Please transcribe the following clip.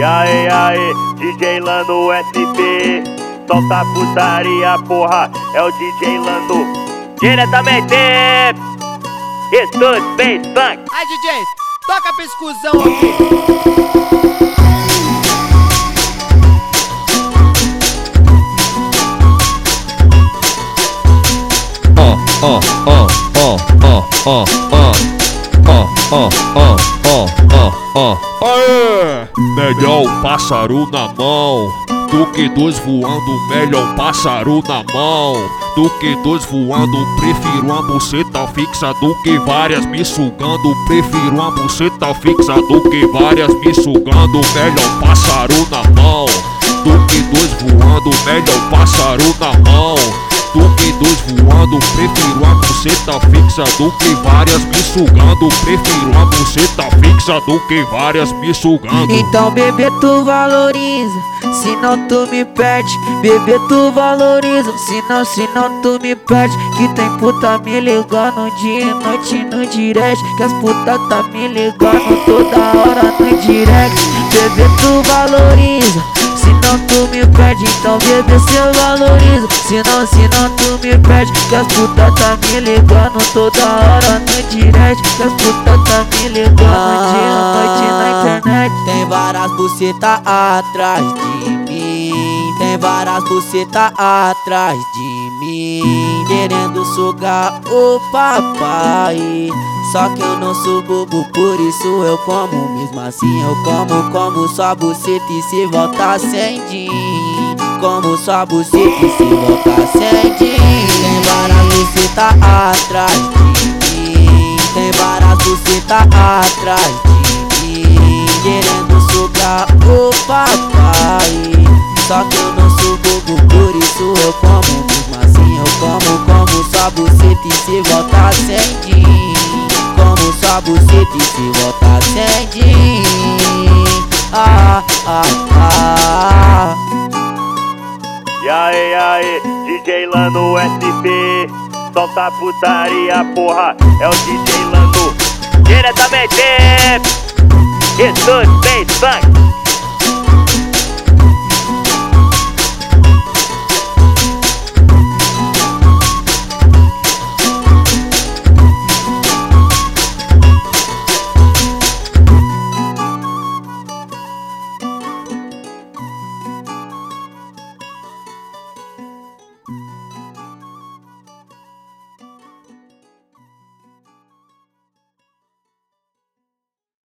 Aê, DJ Lando SP, solta a putaria, porra, é o DJ Lando. Diretamente, Estúdio Bass Funk. Aí, DJ, toca pra exclusão aqui. Aê! Melhor um pássaro na mão do que dois voando. Melhor um pássaro na mão do que dois voando. Prefiro uma buceta fixa do que várias me sugando. Prefiro uma buceta fixa do que várias me sugando. Melhor um pássaro na mão do que dois voando. Melhor um pássaro na mão do que dois voando. Prefiro uma buceta fixa do que várias me sugando. Prefiro uma buceta fixa do que várias me sugando. Então bebê tu valoriza, senão tu me perde. Bebê tu valoriza, senão tu me perde. Que tem puta me ligando dia e noite no direct. Que as puta tá me ligando toda hora no direct. Bebê tu valoriza, senão tu me perde. Então bebê cê valoriza, senão tu me perde. Que as puta tá me ligando toda hora no direct. Que as puta tá me ligando dia e noite na internet. Tem várias buceta atrás de mim. Tem várias buceta atrás de mim, querendo sugar o papai. Só que eu não sou bobo, por isso eu como. Mesmo assim eu como sua buceta e se voltar sem din. Como sua buceta e se voltar sem din. Tem várias buceta atrás de mim. Tem várias buceta atrás de mim, querendo sugar o papai. Só que eu não sou bobo, por isso eu como. Mesmo assim eu como sua buceta e se voltar sem din. Como sua buceta e se voltar sem din. Aê, DJ Lando SP, solta a putaria, porra, é o DJ Lando. Diretamente, Estúdio Bass Funk.